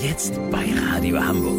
Jetzt bei Radio Hamburg.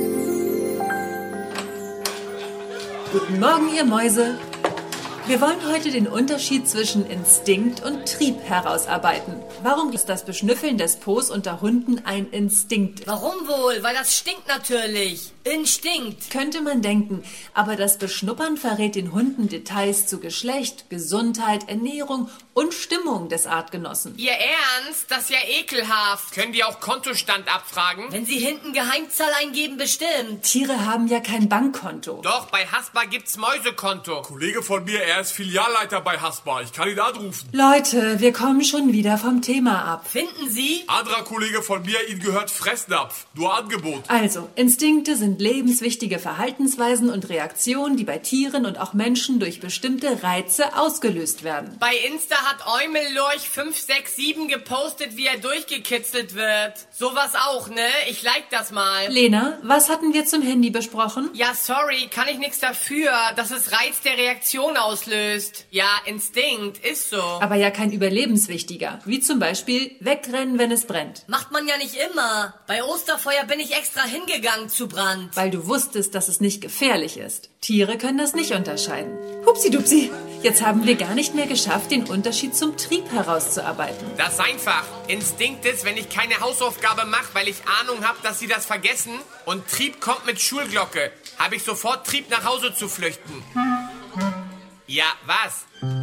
Guten Morgen, ihr Mäuse. Wir wollen heute den Unterschied zwischen Instinkt und Trieb herausarbeiten. Warum ist das Beschnüffeln des Po's unter Hunden ein Instinkt? Warum wohl? Weil das stinkt natürlich. Instinkt. Könnte man denken, aber das Beschnuppern verrät den Hunden Details zu Geschlecht, Gesundheit, Ernährung und Stimmung des Artgenossen. Ihr Ernst? Das ist ja ekelhaft. Können die auch Kontostand abfragen? Wenn sie hinten Geheimzahl eingeben, bestimmt. Tiere haben ja kein Bankkonto. Doch, bei Haspa gibt's Mäusekonto. Kollege von mir, er ist Filialleiter bei Haspa. Ich kann ihn anrufen. Leute, wir kommen schon wieder vom Thema ab. Finden Sie? Anderer Kollege von mir, ihm gehört Fressnapf. Nur Angebot. Also, Instinkte sind lebenswichtige Verhaltensweisen und Reaktionen, die bei Tieren und auch Menschen durch bestimmte Reize ausgelöst werden. Bei Insta hat Eumellorch 567 gepostet, wie er durchgekitzelt wird. Sowas auch, ne? Ich like das mal. Lena, was hatten wir zum Handy besprochen? Ja, sorry, kann ich nichts dafür, dass es Reiz der Reaktion auslöst. Ja, Instinkt, ist so. Aber ja kein überlebenswichtiger, wie zum Beispiel wegrennen, wenn es brennt. Macht man ja nicht immer. Bei Osterfeuer bin ich extra hingegangen zu Brand. Weil du wusstest, dass es nicht gefährlich ist. Tiere können das nicht unterscheiden. Hupsi-dupsi, jetzt haben wir gar nicht mehr geschafft, den Unterschied zum Trieb herauszuarbeiten. Das ist einfach. Instinkt ist, wenn ich keine Hausaufgabe mache, weil ich Ahnung habe, dass sie das vergessen. Und Trieb kommt mit Schulglocke. Habe ich sofort Trieb, nach Hause zu flüchten. Ja, was?